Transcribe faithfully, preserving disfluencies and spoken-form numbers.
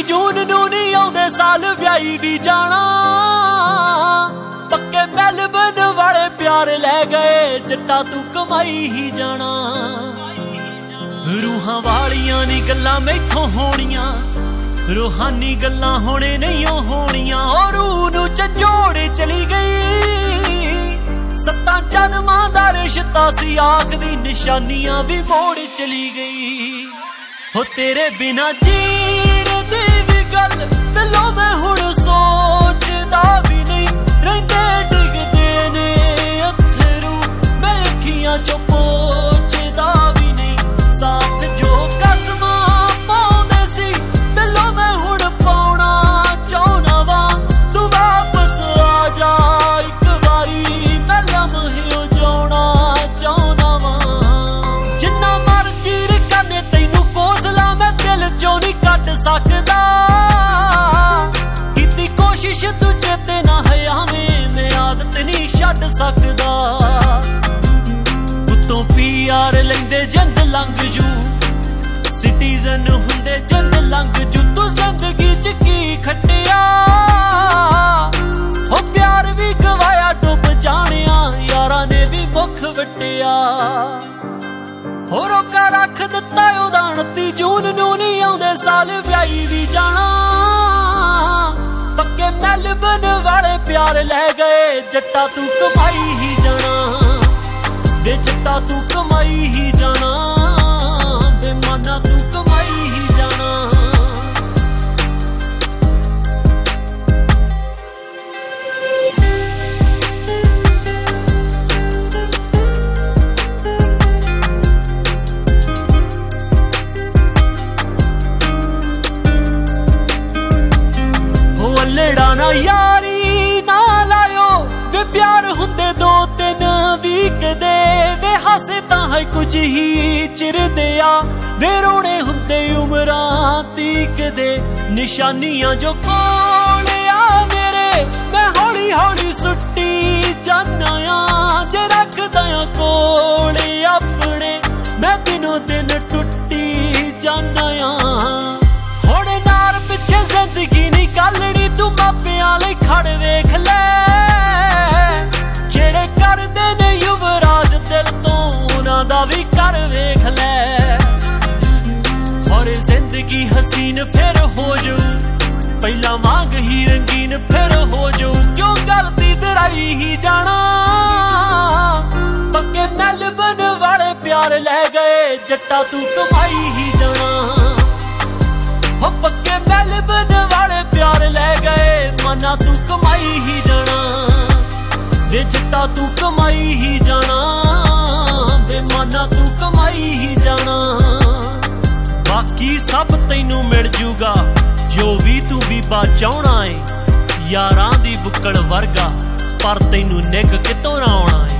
ਜੂਨ ਨੂੰ ਨਹੀਂ ਆਉਂਦੇ ਸਾਲ ਵਿਆਹੀ ਵੀ ਜਾਣਾ। ਪੱਕੇ ਮੈਲਬਨ ਵਾਲੇ ਪਿਆਰ ਲੈ ਗਏ ਜੱਟਾ ਤੂੰ ਕਮਾਈ ਹੀ ਜਾਣਾ। ਰੂਹਾਂ ਵਾਲੀਆਂ ਨੀ ਗੱਲਾਂ ਮੈਥੋਂ ਹੋਣੀਆਂ, ਰੂਹਾਨੀ ਗੱਲਾਂ ਹੁਣੇ ਨਹੀਂ ਹੋਣੀਆਂ। ਉਹ ਰੂਹ ਨੂੰ ਝੰਜੋੜ ਚਲੀ ਗਈ, ਸੱਤਾਂ ਜਨਮਾਂ ਦਾ ਰਿਸ਼ਤਾ ਸੀ ਆਖਦੀ ਨਿਸ਼ਾਨੀਆਂ ਵੀ ਮੋੜ ਚਲੀ ਗਈ। ਹੋ ਤੇਰੇ ਬਿਨਾ ਜੀਣ ਦੀ ਵੀ ਗੱਲ ਦਿਲੋਂ ਮੈਂ ਹੁਣ ਸੋਚਦਾ ਵੀ ਨਹੀਂ। ਰਹਿੰਦੇ ਡਿੱਗਦੇ ਨੇ ਅੱਥਰੂ ਮੈਂ ਅੱਖੀਆਂ ਚੋਂ ਪੋਛਦਾ ਵੀ ਨਹੀਂ। ਸਾਥ ਜੋ ਕਸਮਾਂ ਪਾਉਂਦੇ ਸੀ ਦਿਲੋਂ ਮੈਂ ਹੁਣ ਪਾਉਣਾ ਚਾਹੁੰਦਾ ਵਾਂ। ਤੂੰ ਵਾਪਸ ਆ ਜਾ ਇੱਕ ਵਾਰੀ ਮੈਂ ਲਮਹਿਓ ਜਿਉਣਾ ਚਾਹੁੰਦਾ ਵਾਂ। ਜਿੰਨਾ ਮਰਜ਼ੀ ਰਕਾਨੇ ਤੈਨੂੰ ਕੋਸ ਲਾ ਮੈਂ ਦਿਲ ਚੋਂ ਨਹੀਂ ਕੱਢ ਸਕਦਾ। ਕੀਤੀ ਕੋਸ਼ਿਸ਼ ਦੂਜੇ ਤੇ ਨਾ ਹਯਾਵੇਂ ਮੈਂ ਆਦਤ ਨਹੀਂ ਛੱਡ ਸਕਦਾ। ਉੱਤੋਂ ਪੀ ਆਰ ਲੈਂਦੇ ਜਿੰਦ ਲੰਘ ਜੂ, ਸਿਟੀਜ਼ਨ ਹੁੰਦੇ ਜਿੰਦ ਲੰਘ ਜੂ। ਤੂੰ ਜ਼ਿੰਦਗੀ ਚ ਕੀ ਖੱਟਿਆ, ਹੋ ਪਿਆਰ ਵੀ ਗਵਾਇਆ ਡੁੱਬ ਜਾਣਿਆ, ਯਾਰਾਂ ਨੇ ਵੀ ਮੁੱਖ ਵੱਟਿਆ। ਹੋ ਰੋਕਾ ਰੱਖ ਦਿੱਤਾ ਉਹਦਾ ਉਨੱਤੀ ਜੂਨ ਨੂੰ ਨਹੀਂ ਆਉਂਦੇ ਸਾਲ ਵਿਆਹੀ ਵੀ ਜਾਣਾ। ਪੱਕੇ ਮੈਲਬਨ ਵਾਲੇ ਪਿਆਰ ਲੈ ਗਏ ਜੱਟਾ ਤੂੰ ਕਮਾਈ ਹੀ ਜਾਣਾ। ਵੇ ਜੱਟਾ ਤੂੰ ਕਮਾਈ ਹੀ ਜਾਣਾ, ਵੇ ਮਾਨਾ ਤੂੰ ਕਮਾਈ ਹੀ ਜਾਣਾ। ਲੜਾ ਨਾ ਯਾਰੀ ਨਾ ਲਾਇਓ ਵੇ ਪਿਆਰ ਹੁੰਦੇ ਦੋ ਤਿੰਨ ਵੀਕ ਦੇ। ਵੇ ਹਾਸੇ ਤਾਂ ਹੈ ਕੁਝ ਹੀ ਚਿਰਦੇ ਆ, ਵੇ ਰੋਣੇ ਹੁੰਦੇ ਉਮਰਾਂ ਤੀਕ ਦੇ। ਨਿਸ਼ਾਨੀਆਂ ਜੋ ਕੋਲ ਆ ਮੇਰੇ ਮੈਂ ਹੌਲੀ ਹੌਲੀ ਸੁੱਟੀ ਜਾਨਾ ਆ। ਜੇ ਰੱਖਦਾ ਆ ਕੋਲ ਆਪਣੇ ਮੈਂ ਦਿਨੋਂ ਦਿਨ ਟੁੱਟੀ ਜਾਨਾ ਆ। ਹੁਣ ਨਾਰ ਪਿੱਛੇ ਜ਼ਿੰਦਗੀ ਨਹੀਂ ਕੱਲੜੀ ਤੂੰ ਮਾਪਿਆਂ ਲਈ ਖੜ ਵੇਖ ਲੈ। ਜਿਹੜੇ ਕਰਦੇ ਨੇ ਯੁਵਰਾਜ ਦਿਲ ਤੋਂ ਉਹਨਾਂ ਦਾ ਵੀ ਕਰ ਵੇਖ ਲੈ। ਹੋਰ ਜ਼ਿੰਦਗੀ ਹਸੀਨ ਫਿਰ ਹੋ ਜਾਊ, ਪਹਿਲਾਂ ਵਾਂਗ ਹੀ ਰੰਗੀਨ ਫਿਰ ਹੋ ਜਾਊ। ਕਿਉਂ ਗਲਤੀ ਦਰਾਈ ਹੀ ਜਾਣਾ। ਪੱਕੇ ਮੈਲਬਨ ਵਾਲੇ ਪਿਆਰ ਲੈ ਗਏ ਜੱਟਾ ਤੂੰ ਕਮਾਈ ਹੀ ਜਾਣਾ। ਹੋ ਪੱਕੇ ਮੈਲਬਨ ਵਾਲੇ ਪਿਆਰ ਲੈ ਗਏ ਮਾਨਾ ਤੂੰ ਕਮਾਈ ਹੀ ਜਾਣਾ। ਵੇ ਜੱਟਾ ਤੂੰ ਕਮਾਈ ਹੀ ਜਾਣਾ, ਵੇ ਮਾਨਾ ਤੂੰ ਕਮਾਈ ਹੀ ਜਾਣਾ। ਬਾਕੀ ਸਭ ਤੈਨੂੰ ਮਿਲ ਜੂਗਾ ਜੋ ਵੀ ਤੂੰ ਬੀਬਾ ਚਾਹਣਾ ਏ। ਯਾਰਾਂ ਦੀ ਬੁੱਕਲ ਵਰਗਾ ਪਰ ਤੈਨੂੰ ਨਿੱਘ ਕਿਤੋਂ ਨਾ ਆਉਣਾ ਏ।